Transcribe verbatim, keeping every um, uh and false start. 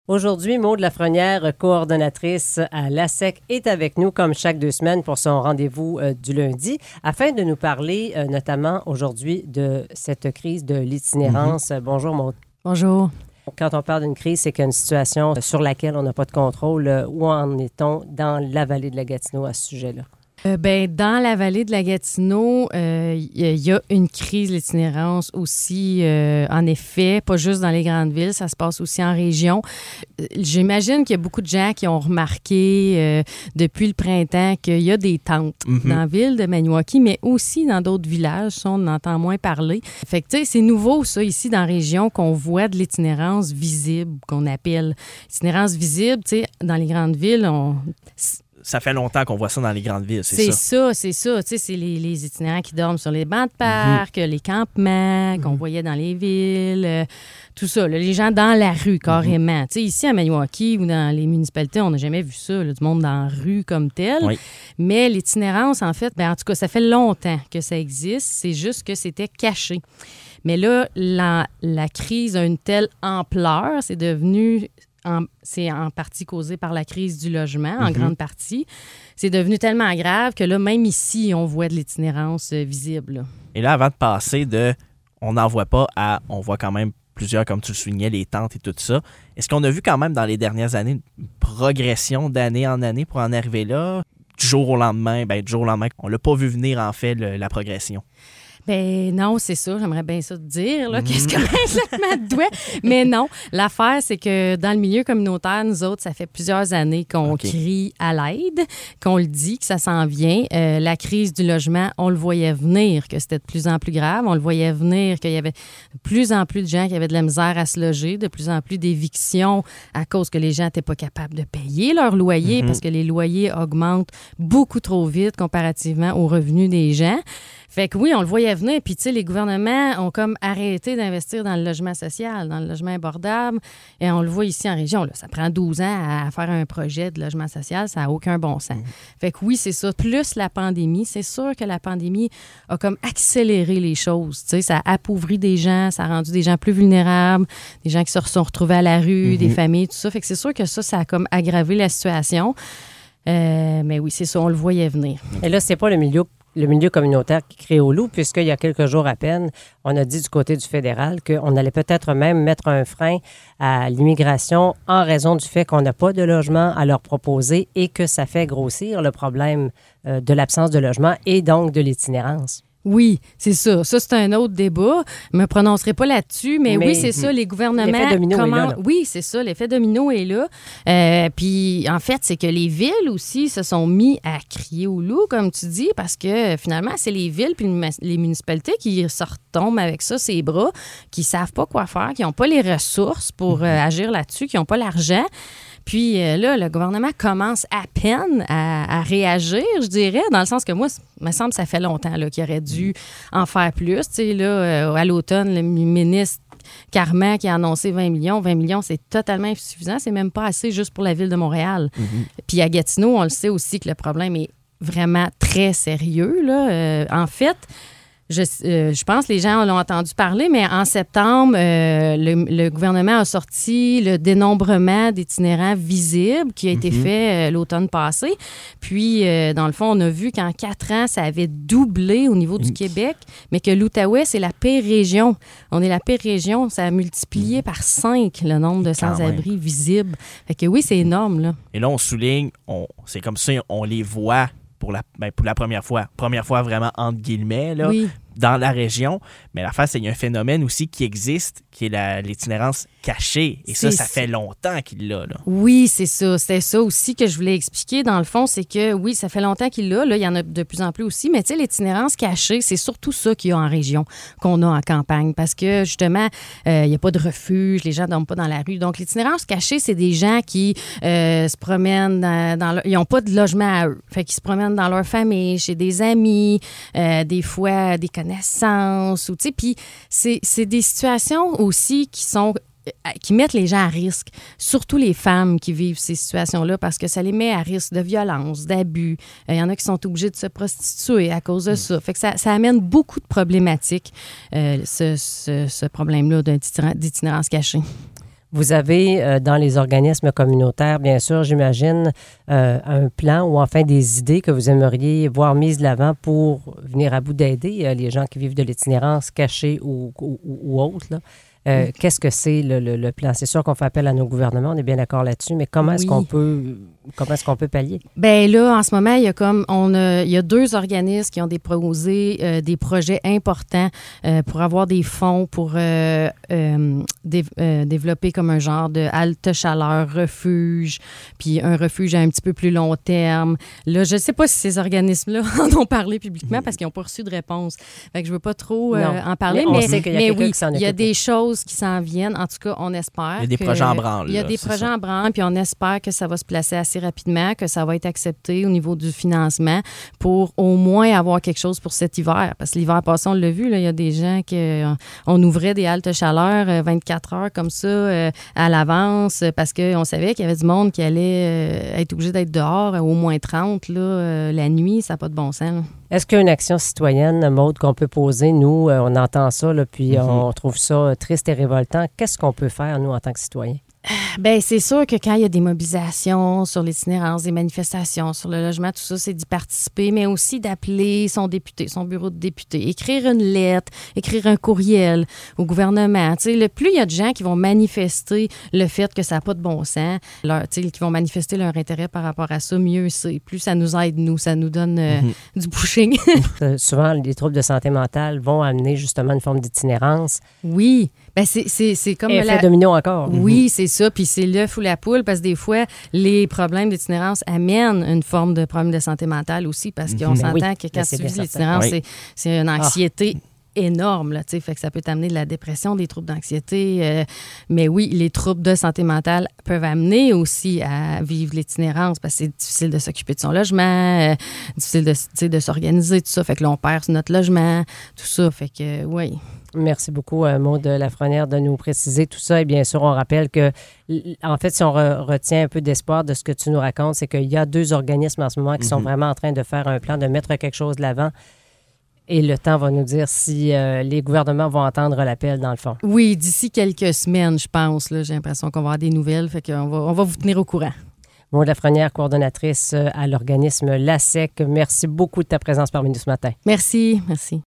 Aujourd'hui, Maude Lafrenière, coordonnatrice à l'A S E C, est avec nous comme chaque deux semaines pour son rendez-vous euh, du lundi afin de nous parler euh, notamment aujourd'hui de cette crise de l'itinérance. Mm-hmm. Bonjour Maude. Bonjour. Quand on parle d'une crise, c'est qu'il y a une situation sur laquelle on n'a pas de contrôle. Où en est-on dans la vallée de la Gatineau à ce sujet-là? Euh, ben, dans la vallée de la Gatineau, il euh, y, y a une crise de l'itinérance aussi, euh, en effet, pas juste dans les grandes villes, ça se passe aussi en région. Euh, j'imagine qu'il y a beaucoup de gens qui ont remarqué euh, depuis le printemps qu'il y a des tentes mm-hmm. dans la ville de Maniwaki, mais aussi dans d'autres villages, ça, on en entend moins parler. Fait que, tu sais, c'est nouveau, ça, ici, dans la région, qu'on voit de l'itinérance visible, qu'on appelle itinérance visible, tu sais, dans les grandes villes, on... Ça fait longtemps qu'on voit ça dans les grandes villes, c'est, c'est ça. C'est ça, c'est ça. Tu sais, c'est les, les itinérants qui dorment sur les bancs de parc, mm-hmm. les campements qu'on mm-hmm. voyait dans les villes, euh, tout ça. Là, les gens dans la rue, carrément. Mm-hmm. Tu sais, ici, à Maniwaki ou dans les municipalités, on n'a jamais vu ça, là, du monde dans la rue comme tel. Oui. Mais l'itinérance, en fait, ben, en tout cas, ça fait longtemps que ça existe. C'est juste que c'était caché. Mais là, la, la crise a une telle ampleur, c'est devenu... En, c'est en partie causé par la crise du logement, en mm-hmm. grande partie. C'est devenu tellement grave que là, même ici, on voit de l'itinérance euh, visible. Là. Et là, avant de passer de « on n'en voit pas » à « on voit quand même plusieurs, comme tu le soulignais, les tentes et tout ça », est-ce qu'on a vu quand même dans les dernières années une progression d'année en année pour en arriver là? Du jour au lendemain, bien, du jour au lendemain, on ne l'a pas vu venir, en fait, le, la progression. Ben non, c'est ça. J'aimerais bien ça te dire, là, qu'est-ce qu'on a exactement de doigt. Mais non, l'affaire, c'est que dans le milieu communautaire, nous autres, ça fait plusieurs années qu'on okay. crie à l'aide, qu'on le dit, que ça s'en vient. Euh, la crise du logement, on le voyait venir, que c'était de plus en plus grave. On le voyait venir, qu'il y avait de plus en plus de gens qui avaient de la misère à se loger, de plus en plus d'évictions à cause que les gens n'étaient pas capables de payer leur loyer mm-hmm. parce que les loyers augmentent beaucoup trop vite comparativement aux revenus des gens. Fait que oui, on le voyait venir. Puis, tu sais, les gouvernements ont comme arrêté d'investir dans le logement social, dans le logement abordable. Et on le voit ici en région. Là, ça prend douze ans à faire un projet de logement social. Ça n'a aucun bon sens. Mmh. Fait que oui, c'est ça. Plus la pandémie, c'est sûr que la pandémie a comme accéléré les choses. Tu sais, ça a appauvri des gens, ça a rendu des gens plus vulnérables, des gens qui se sont retrouvés à la rue, mmh. des familles, tout ça. Fait que c'est sûr que ça, ça a comme aggravé la situation. Euh, mais oui, c'est ça. On le voyait venir. Et là, c'est pas le milieu le milieu communautaire qui crie au loup, puisqu'il y a quelques jours à peine, on a dit du côté du fédéral qu'on allait peut-être même mettre un frein à l'immigration en raison du fait qu'on n'a pas de logement à leur proposer et que ça fait grossir le problème euh, de l'absence de logement et donc de l'itinérance. Oui, c'est ça. Ça, c'est un autre débat. Je ne me prononcerai pas là-dessus, mais, mais oui, c'est ça, les gouvernements... L'effet domino comment... est là, là. Oui, c'est ça, l'effet domino est là. Euh, puis, en fait, c'est que les villes aussi se sont mis à crier au loup, comme tu dis, parce que finalement, c'est les villes puis les municipalités qui se retombent avec ça, ces bras, qui ne savent pas quoi faire, qui n'ont pas les ressources pour mm-hmm. euh, agir là-dessus, qui n'ont pas l'argent. Puis euh, là, le gouvernement commence à peine à, à réagir, je dirais, dans le sens que moi, il me semble que ça fait longtemps là, qu'il aurait dû en faire plus. Tu sais, là, euh, à l'automne, le ministre Carman qui a annoncé vingt millions. vingt millions, c'est totalement insuffisant. C'est même pas assez juste pour la ville de Montréal. Mm-hmm. Puis à Gatineau, on le sait aussi que le problème est vraiment très sérieux, là. Euh, en fait... Je, euh, je pense que les gens l'ont entendu parler, mais en septembre, euh, le, le gouvernement a sorti le dénombrement d'itinérants visibles qui a été mm-hmm. fait euh, l'automne passé. Puis, euh, dans le fond, on a vu qu'en quatre ans, ça avait doublé au niveau du mm. Québec, mais que l'Outaouais, c'est la pire région. On est la pire région. Ça a multiplié mm. par cinq le nombre de sans-abri visibles. Fait que oui, c'est énorme, là. Et là, on souligne, on, c'est comme ça, on les voit pour la, ben, pour la première fois. Première fois vraiment entre guillemets, là. Oui. Dans la région, mais l'affaire, c'est qu'il y a un phénomène aussi qui existe, qui est la, l'itinérance cachée. Et ça, c'est ça fait longtemps qu'il l'a. Là. Oui, c'est ça. C'était ça aussi que je voulais expliquer. Dans le fond, c'est que, oui, ça fait longtemps qu'il l'a. Là, il y en a de plus en plus aussi. Mais tu sais, l'itinérance cachée, c'est surtout ça qu'il y a en région, qu'on a en campagne. Parce que, justement, euh, il n'y a pas de refuge, les gens ne dorment pas dans la rue. Donc, l'itinérance cachée, c'est des gens qui euh, se promènent dans, dans leur... Ils n'ont pas de logement à eux. Fait qu'ils se promènent dans leur famille, chez des amis, euh, des fois, des connaissances. Ou, tu sais, puis c'est, c'est des situations aussi qui sont qui mettent les gens à risque, surtout les femmes qui vivent ces situations-là, parce que ça les met à risque de violence, d'abus. Il euh, y en a qui sont obligés de se prostituer à cause de ça. Fait que ça, ça amène beaucoup de problématiques, euh, ce, ce, ce problème-là d'itinérance cachée. Vous avez, euh, dans les organismes communautaires, bien sûr, j'imagine, euh, un plan ou enfin des idées que vous aimeriez voir mises de l'avant pour venir à bout d'aider euh, les gens qui vivent de l'itinérance cachée ou, ou, ou autres, là. Euh, Oui. Qu'est-ce que c'est le, le, le plan? C'est sûr qu'on fait appel à nos gouvernements, on est bien d'accord là-dessus, mais comment est-ce Oui. qu'on peut comment est-ce qu'on peut pallier? Ben là, en ce moment, il y a comme on a, il y a deux organismes qui ont déposé euh, des projets importants euh, pour avoir des fonds pour euh, euh, dé- euh, développer comme un genre de halte chaleur refuge, puis un refuge à un petit peu plus long terme. Là, je ne sais pas si ces organismes-là en ont parlé publiquement parce qu'ils n'ont pas reçu de réponse. Fait que je veux pas trop euh, Non. en parler, Mais on mais, sait qu'il y a mais quelqu'un oui, qui s'en il y a occupe. des choses qui s'en viennent. En tout cas, on espère. Il y a des que- projets en branle, Il y a là, des c'est projets ça. en branle, puis on espère que ça va se placer assez rapidement, que ça va être accepté au niveau du financement pour au moins avoir quelque chose pour cet hiver. Parce que l'hiver passé, on l'a vu, là, il y a des gens qui euh, on ouvrait des haltes chaleur euh, vingt-quatre heures comme ça euh, à l'avance euh, parce qu'on savait qu'il y avait du monde qui allait euh, être obligé d'être dehors euh, au moins trente là, euh, la nuit. Ça n'a pas de bon sens, là. Est-ce qu'il y a une action citoyenne, Maude, qu'on peut poser? Nous, euh, on entend ça, là, puis Mhm. on trouve ça euh, triste et révoltant. Qu'est-ce qu'on peut faire, nous, en tant que citoyens? Bien, c'est sûr que quand il y a des mobilisations sur l'itinérance, des manifestations sur le logement, tout ça, c'est d'y participer, mais aussi d'appeler son député, son bureau de député, écrire une lettre, écrire un courriel au gouvernement. Tu sais, le plus il y a de gens qui vont manifester le fait que ça n'a pas de bon sens, leur, tu sais, qui vont manifester leur intérêt par rapport à ça, mieux c'est. Plus ça nous aide, nous, ça nous donne euh, Mhm. du pushing. Euh, souvent, les troubles de santé mentale vont amener justement une forme d'itinérance. Oui, ben c'est, c'est, c'est comme Effet la... domino encore. Oui, c'est ça. Puis c'est l'œuf ou la poule, parce que des fois, les problèmes d'itinérance amènent une forme de problème de santé mentale aussi, parce qu'on Mhm. s'entend Oui, que ben, quand c'est tu bien vis de certain. l'itinérance, Oui. c'est, c'est une anxiété énorme, là, tu sais, fait que ça peut t'amener de la dépression, des troubles d'anxiété. euh, mais oui, les troubles de santé mentale peuvent amener aussi à vivre l'itinérance, parce que c'est difficile de s'occuper de son logement, euh, difficile de, tu sais, de s'organiser, tout ça. Fait que là, on perd notre logement, tout ça. Fait que, oui. Merci beaucoup, euh, Maude Lafrenière, de nous préciser tout ça. Et bien sûr, on rappelle que, l- en fait, si on re- retient un peu d'espoir de ce que tu nous racontes, c'est qu'il y a deux organismes en ce moment qui sont Mhm. vraiment en train de faire un plan, de mettre quelque chose de l'avant. Et le temps va nous dire si euh, les gouvernements vont entendre l'appel, dans le fond. Oui, d'ici quelques semaines, je pense. Là, j'ai l'impression qu'on va avoir des nouvelles. Fait qu'on va, on va vous tenir au courant. Maude Lafrenière, coordonnatrice euh, à l'organisme L A S E C. Merci beaucoup de ta présence parmi nous ce matin. Merci, merci.